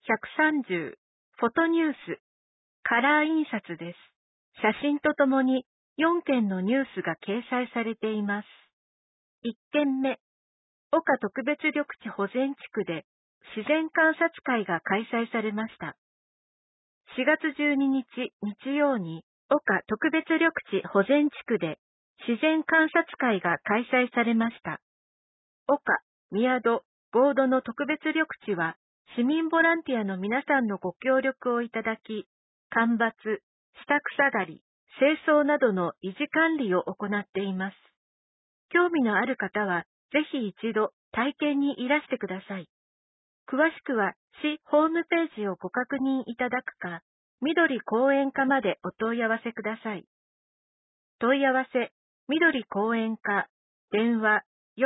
130、フォトニュース、カラー印刷です。写真とともに4件のニュースが掲載されています。1件目、岡特別緑地保全地区で自然観察会が開催されました。4月12日日曜に岡特別緑地保全地区で自然観察会が開催されました。岡、宮戸、合土の特別緑地は市民ボランティアの皆さんのご協力をいただき、間伐、下草刈り、清掃などの維持管理を行っています。興味のある方はぜひ一度体験にいらしてください。詳しくは市ホームページをご確認いただくか、緑公園課までお問い合わせください。問い合わせ、緑公園課、電話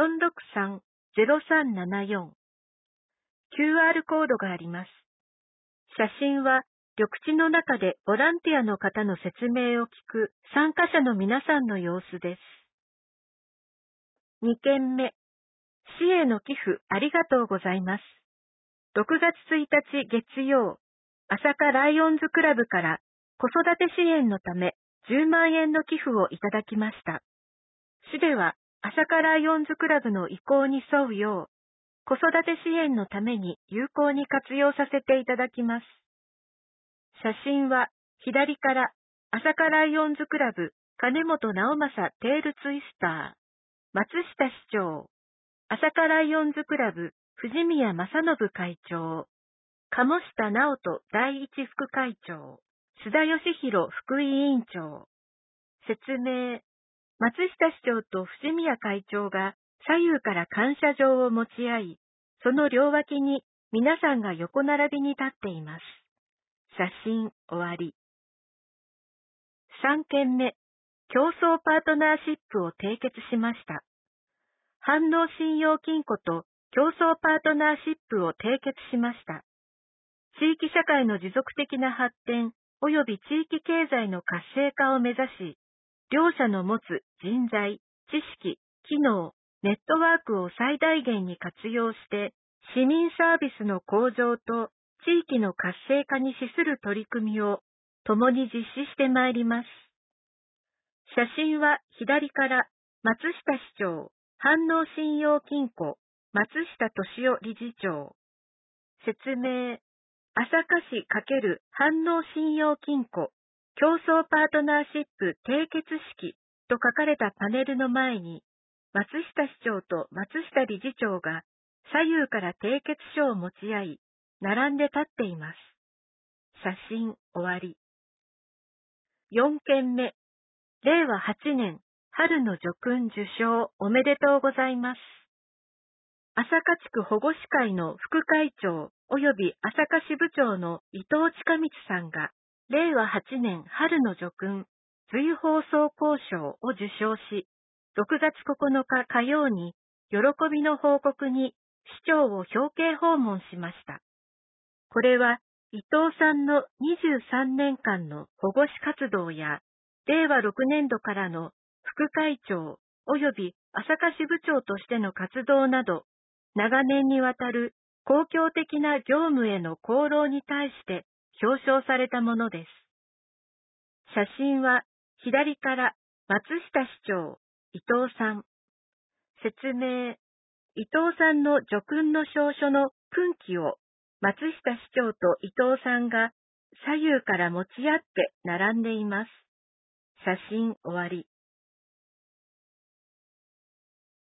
463-0374。QR コードがあります。写真は緑地の中でボランティアの方の説明を聞く参加者の皆さんの様子です。2件目、市への寄付ありがとうございます。6月1日月曜、朝霞ライオンズクラブから子育て支援のため10万円の寄付をいただきました。市では朝霞ライオンズクラブの意向に沿うよう、子育て支援のために有効に活用させていただきます。写真は左から朝霞ライオンズクラブ金本直正テールツイスター、松下市長、朝霞ライオンズクラブ藤宮正信会長、鴨下直人第一副会長、須田義弘副委員長。説明、松下市長と藤宮会長が左右から感謝状を持ち合い、その両脇に皆さんが横並びに立っています。写真終わり。3件目、競争パートナーシップを締結しました。反応信用金庫と競争パートナーシップを締結しました。地域社会の持続的な発展及び地域経済の活性化を目指し、両社の持つ人材、知識、機能、ネットワークを最大限に活用して、市民サービスの向上と地域の活性化に資する取り組みを共に実施してまいります。写真は左から松下市長、反応信用金庫、松下俊夫理事長。説明、朝霞市×反応信用金庫、競争パートナーシップ締結式と書かれたパネルの前に、松下市長と松下理事長が左右から締結書を持ち合い、並んで立っています。写真終わり。4件目、令和8年春の叙勲受賞おめでとうございます。朝霞地区保護司会の副会長及び朝霞支部長の伊藤親光さんが、令和8年春の叙勲、随放送功賞を受賞し、6月9日火曜に、喜びの報告に市長を表敬訪問しました。これは、伊藤さんの23年間の保護司活動や、令和6年度からの副会長及び朝霞支部長としての活動など、長年にわたる公共的な業務への功労に対して表彰されたものです。写真は左から松下市長、伊藤さん。説明、伊藤さんの叙勲の証書の勲旗を松下市長と伊藤さんが左右から持ち合って並んでいます。写真終わり。